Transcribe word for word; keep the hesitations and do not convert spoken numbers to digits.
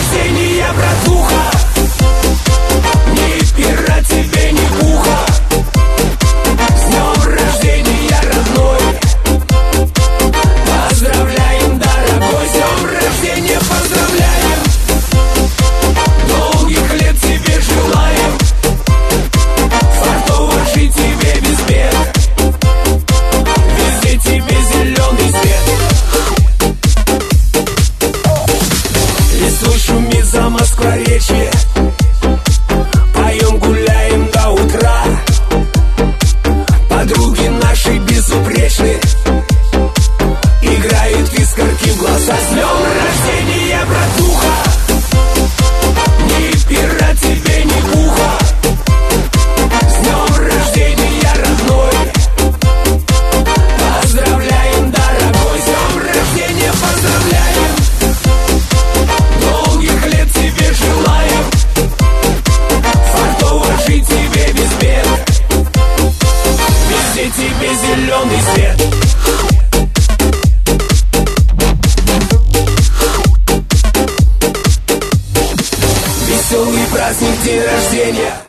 рождения, братуха. Ни пера тебе, ни пуха. С днем рождения, родной. Поздравляем, дорогой, с днем рождения поздравляем. Долгих лет тебе желаем. Фартово жить тебе без бед. Везде тебе зеленый свет. Листвой шумит за Москворечье. Поем, гуляем до утра. Подруги наши безупречны. Играют искорки в глаза. С днем рождения, братуха. Ни пера тебе, ни пуха. С днем рождения, родной. Поздравляем, дорогой, с днем рождения поздравляем. Долгих лет тебе желаем. Фартово жить тебе без бед. Везде тебе зеленый свет. Веселый праздник, день рождения.